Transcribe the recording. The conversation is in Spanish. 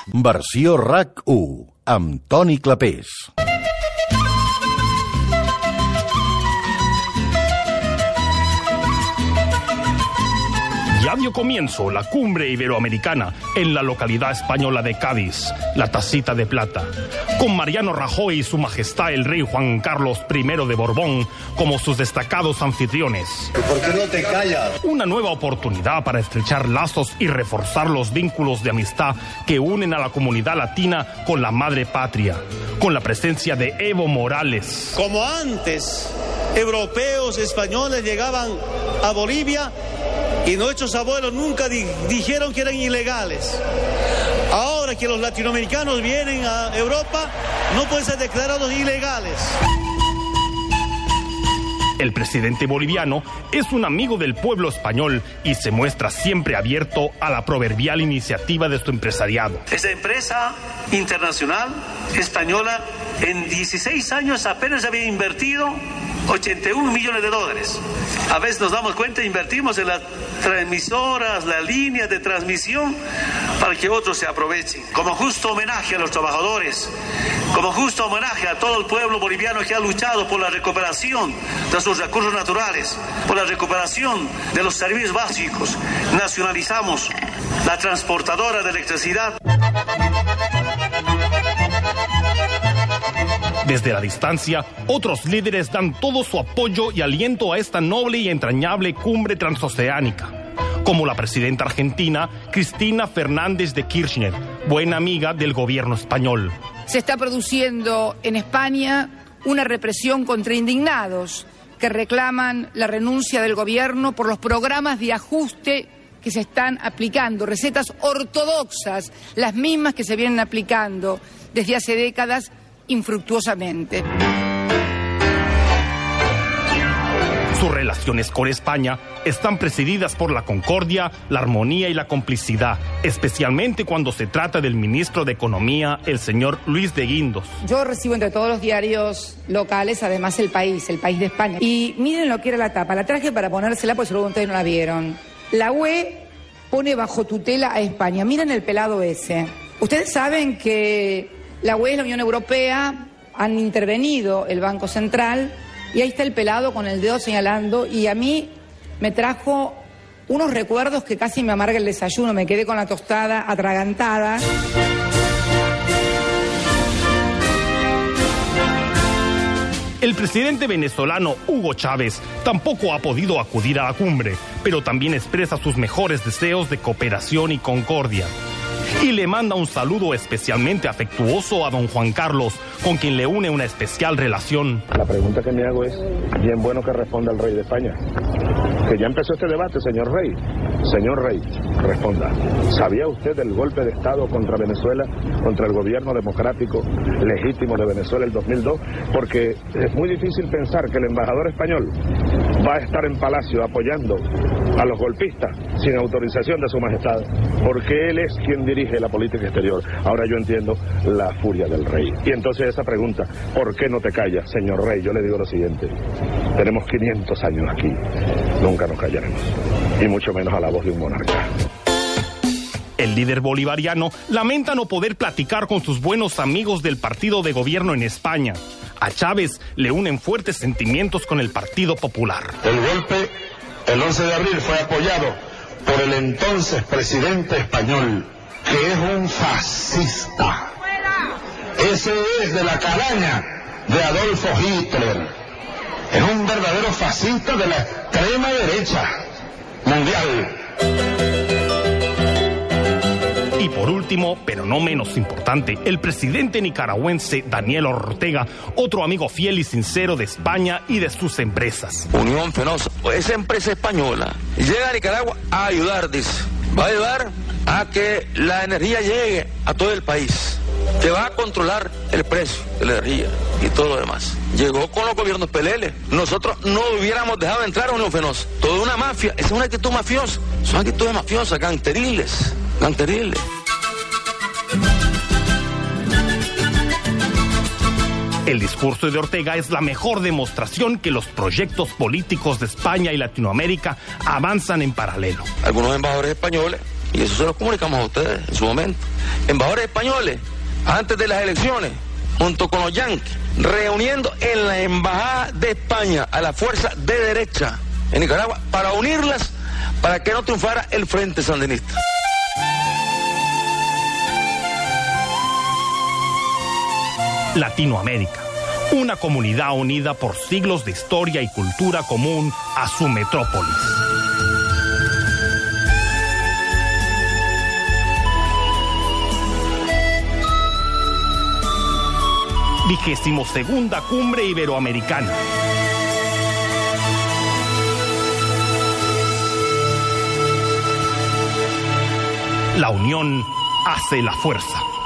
Versió RAC1, amb Toni Clapés. Ya dio comienzo la cumbre iberoamericana en la localidad española de Cádiz, la Tacita de Plata, con Mariano Rajoy y su majestad el rey Juan Carlos I de Borbón como sus destacados anfitriones. ¿Por qué no te callas? Una nueva oportunidad para estrechar lazos y reforzar los vínculos de amistad que unen a la comunidad latina con la madre patria, con la presencia de Evo Morales. Como antes, europeos, españoles llegaban a Bolivia y nuestros abuelos nunca dijeron que eran ilegales. Ahora que los latinoamericanos vienen a Europa, no pueden ser declarados ilegales. El presidente boliviano es un amigo del pueblo español y se muestra siempre abierto a la proverbial iniciativa de su empresariado. Esta empresa internacional española en 16 años apenas había invertido 81 millones de dólares. A veces nos damos cuenta, invertimos en las transmisoras, las líneas de transmisión para que otros se aprovechen. Como justo homenaje a los trabajadores, como justo homenaje a todo el pueblo boliviano que ha luchado por la recuperación de sus recursos naturales, por la recuperación de los servicios básicos, nacionalizamos la transportadora de electricidad. Desde la distancia, otros líderes dan todo su apoyo y aliento a esta noble y entrañable cumbre transoceánica, como la presidenta argentina Cristina Fernández de Kirchner, buena amiga del gobierno español. Se está produciendo en España una represión contra indignados que reclaman la renuncia del gobierno por los programas de ajuste que se están aplicando, recetas ortodoxas, las mismas que se vienen aplicando desde hace décadas infructuosamente. Sus relaciones con España están presididas por la concordia, la armonía y la complicidad, especialmente cuando se trata del ministro de Economía, el señor Luis de Guindos. Yo recibo entre todos los diarios locales, además El País de España. Y miren lo que era la tapa, la traje para ponérsela porque seguro ustedes no la vieron. La UE pone bajo tutela a España, miren el pelado ese. Ustedes saben que la UE y la Unión Europea han intervenido el Banco Central y ahí está el pelado con el dedo señalando y a mí me trajo unos recuerdos que casi me amarga el desayuno, me quedé con la tostada atragantada. El presidente venezolano Hugo Chávez tampoco ha podido acudir a la cumbre, pero también expresa sus mejores deseos de cooperación y concordia. Y le manda un saludo especialmente afectuoso a don Juan Carlos, con quien le une una especial relación. La pregunta que me hago es, bien bueno que responda el rey de España. Que ya empezó este debate, señor rey. Señor rey, responda. ¿Sabía usted del golpe de Estado contra Venezuela, contra el gobierno democrático legítimo de Venezuela el 2002? Porque es muy difícil pensar que el embajador español va a estar en Palacio apoyando a los golpistas sin autorización de su majestad, porque él es quien dirige la política exterior. Ahora yo entiendo la furia del rey. Y entonces esa pregunta, ¿por qué no te callas, señor rey? Yo le digo lo siguiente, tenemos 500 años aquí, nunca nos callaremos, y mucho menos a la voz de un monarca. El líder bolivariano lamenta no poder platicar con sus buenos amigos del partido de gobierno en España. A Chávez le unen fuertes sentimientos con el Partido Popular. El golpe, el 11 de abril, fue apoyado por el entonces presidente español, que es un fascista. Ese es de la calaña de Adolfo Hitler. Es un verdadero fascista de la extrema derecha mundial. Y por último, pero no menos importante, el presidente nicaragüense Daniel Ortega, otro amigo fiel y sincero de España y de sus empresas. Unión Fenosa, esa empresa española llega a Nicaragua a ayudar, dice. Va a ayudar a que la energía llegue a todo el país, que va a controlar el precio de la energía y todo lo demás. Llegó con los gobiernos peleles. Nosotros no hubiéramos dejado entrar a Unión Fenosa. Toda una mafia, esa es una actitud mafiosa. Son actitudes mafiosas, gangteriles. El discurso de Ortega es la mejor demostración que los proyectos políticos de España y Latinoamérica avanzan en paralelo. Algunos embajadores españoles y eso se lo comunicamos a ustedes en su momento. Embajadores españoles, antes de las elecciones, junto con los yanquis, reuniendo en la embajada de España a la fuerza de derecha en Nicaragua para unirlas para que no triunfara el Frente Sandinista. Latinoamérica, una comunidad unida por siglos de historia y cultura común a su metrópolis. XXII Cumbre Iberoamericana. La unión hace la fuerza.